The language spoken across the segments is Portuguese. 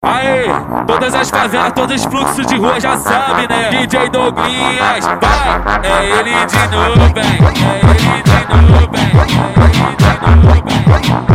Aê, todas as favelas, todos os fluxos de rua já sabe, né? DJ Douglinhas, vai, é ele de novo, vem, é ele de novo, vem, é ele de novo, vem.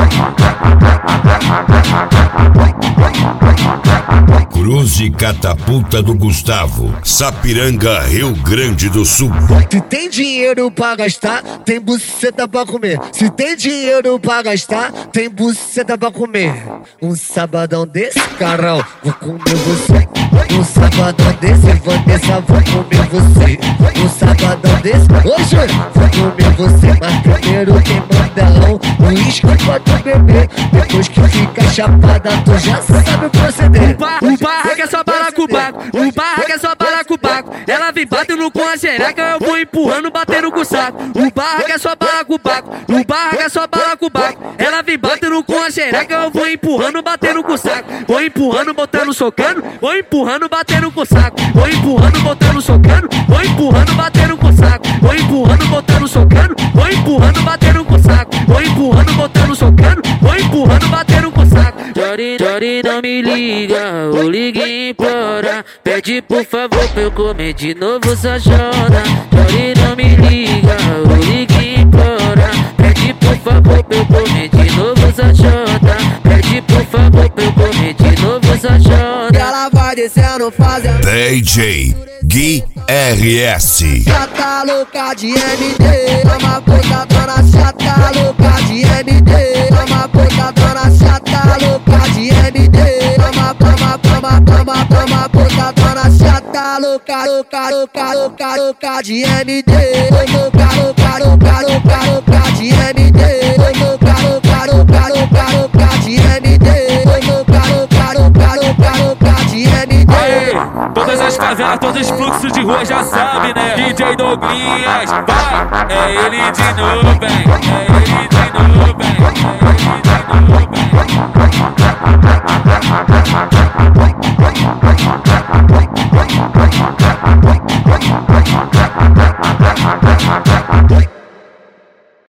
Cruz e Catapulta do Gustavo, Sapiranga, Rio Grande do Sul. Se tem dinheiro pra gastar, tem buceta pra comer. Se tem dinheiro pra gastar, tem buceta pra comer. Um sabadão desse, carão, vou comer você. Um sabadão desse, Vanessa, vou comer você. Um sabadão desse, hoje vou comer você. Mas primeiro quem manda um uísque pra tu beber. Depois que fica chapada, tu já sabe o proceder. O barraco é só balacobaco, o barraco é só balacobaco. Ela vem batendo com a xereca, eu vou empurrando, batendo com o saco. O barraco é só balacobaco, o barraco é só balacobaco. Ela vem batendo com a xereca, eu vou empurrando, batendo com o saco. Vou empurrando, botando, socando, vou empurrando, batendo com o saco. Vou empurrando, botando, socando, vou empurrando, batendo com o saco. Vou empurrando, botando, socando, vou empurrando, batendo com o saco. Vou empurrando, botando, socando, vou empurrando, batendo com o saco. Jory não me liga, ou liga e implora. Pede por favor pra eu comer de novo essa joda. Jory não me liga, ou liga e implora. Pede por favor pra eu comer de novo essa joda. Pede por favor pra eu comer de novo essa joda. Ela vai descendo fazendo DJ Gui RS. chata louca de MD. Toma puta dona chata louca de MD. Toma puta dona chata louca de MD. Toma puta dona chata louca, louca, louca, louca, louca de MD. Louca, louca, louca, louca, louca de MD. Louca, louca, louca, louca, louca de MD. Louca, louca, louca, louca, louca de MD. Aê, todas as favelas, todos os fluxos de rua já sabe, né? DJ Douglinhas, vai, é ele de novo, vem, é ele de novo, vem, é ele de novo, vem.